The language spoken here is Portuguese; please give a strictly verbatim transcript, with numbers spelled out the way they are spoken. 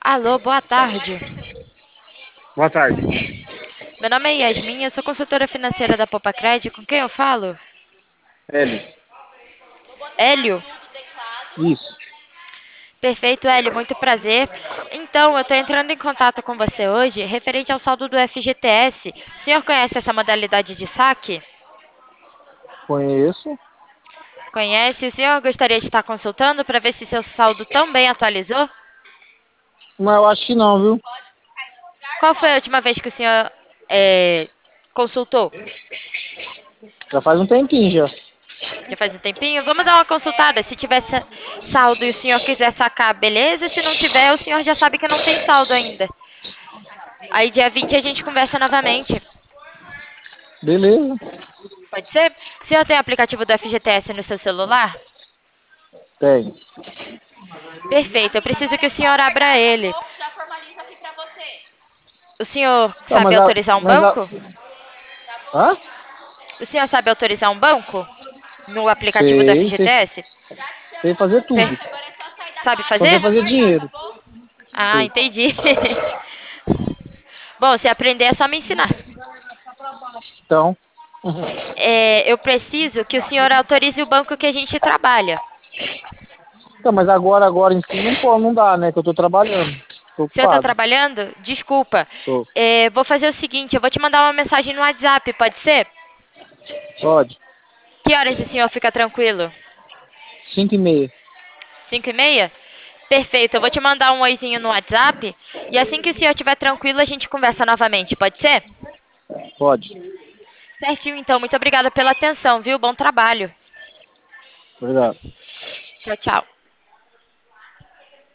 Alô, boa tarde. Boa tarde. Meu nome é Yasmin, eu sou consultora financeira da Popacred. Com quem eu falo? Hélio. Hélio? Isso. Perfeito, Hélio, muito prazer. Então, eu estou entrando em contato com você hoje referente ao saldo do F G T S. O senhor conhece essa modalidade de saque? Conheço. Conhece? O senhor gostaria de estar consultando para ver se seu saldo também atualizou? Mas eu acho que não, viu? Qual foi a última vez que o senhor é, consultou? Já faz um tempinho já. Já faz um tempinho? Vamos dar uma consultada. Se tiver sa- saldo e o senhor quiser sacar, beleza. Se não tiver, o senhor já sabe que não tem saldo ainda. Aí, dia vinte a gente conversa novamente. Beleza. Pode ser? O senhor tem aplicativo do F G T S no seu celular? Tem. Perfeito. Eu preciso que o senhor abra ele. O senhor Tá, sabe mas a. autorizar um Mas a. banco? Hã? O senhor sabe autorizar um banco no aplicativo do Sei, sei, F G T S? sei fazer tudo. Per- Sabe Só não sei fazer? fazer dinheiro. Ah, Sei. entendi. Bom, se aprender é só me ensinar. Então. É, eu preciso que o senhor autorize o banco que a gente trabalha. Então, mas agora, agora em si não pode, não dá, né? Que eu tô trabalhando. Tô O senhor está ocupado. trabalhando? Desculpa. Tô. É, vou fazer o seguinte, eu vou te mandar uma mensagem no WhatsApp, pode ser? Pode. Que horas o senhor fica tranquilo? Cinco e meia. Cinco e meia? Perfeito, eu vou te mandar um oizinho no WhatsApp e assim que o senhor estiver tranquilo, a gente conversa novamente, pode ser? Pode. Certinho, então. Muito obrigada pela atenção, viu? Bom trabalho. Obrigado. Tchau, tchau.